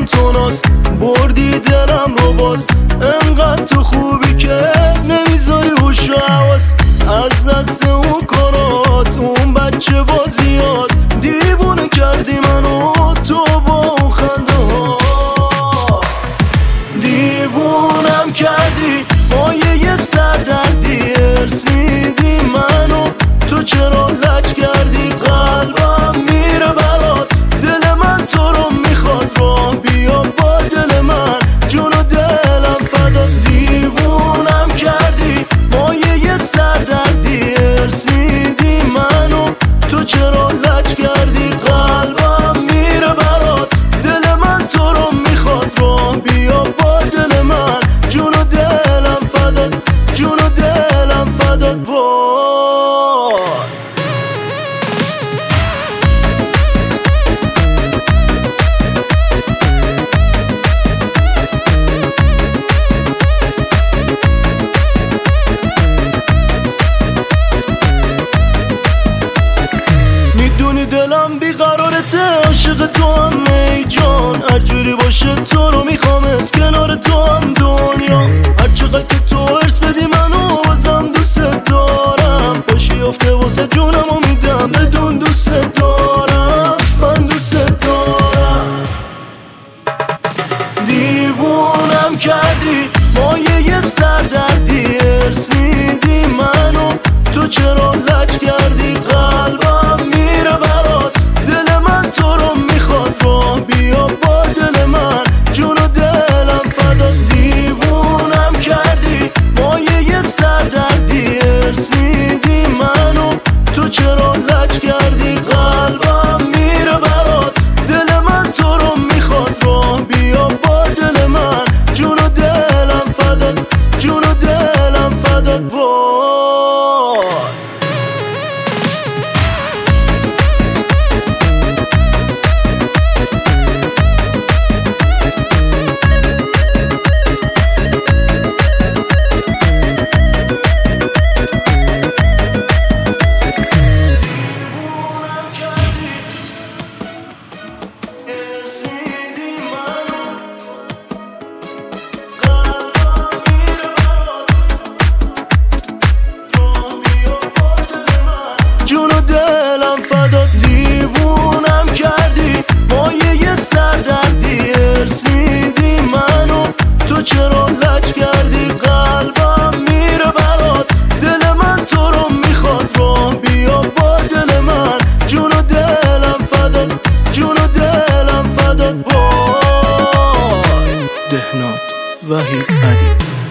دلم تو ناز، بردی دلم رو باز. انقدر تو خوبی که نمیذاری هوش و حواس. از دست اون کارات، اون بچه بازیات، دیوونه کردی منو تو با اون خنده ها. دیوونم کردی مایه سردردی، ارس میدی منو. تو چرا لج کردی قلبم میره برات. دل من تو رو میخواد، راه بیا با دل من، جون و دلم فدا. دیوونم کردی مایه سردردی، ارس میدی منو. تو چرا لج کردی قلبم میره برات. دل من تو رو میخواد، راه بیا با دل من، جون و دلم فدا، جون و دلم فدا. میدونی دلم بیقرارته، عاشق تو هم ای جان. هر جوری باشه تو رو میخوامت، کنار تو هم دنیا. هر چقدر که تو ارس بدی منو، بازم دوست دارم. باشی افته واسه جونم و میدم، بدون دوست دارم، من دوست دارم. دیوونم کردی مایه سردردی، ارس میدی منو. تو چرا لج کردی قلبم میره برات. دل من تو رو میخواد، راه بیا با دل من، جون و دلم فدا. دیوونم کردی مایه سردردی، ارس میدی منو. تو چرا لج کردی قلبم میره برات. دل من تو رو میخواد، راه بیا با دل من، جون و دلم فدا، جون و دلم فدا. جون و دلم فدا. دیوونم کردی مایه سردردی، ارس میدی منو. تو چرا لج کردی قلبم میره برات. دل من تو رو میخواد، راه بیا با دل من، جون و دلم فدا، جون و دلم فدا. دهنات وحید علی.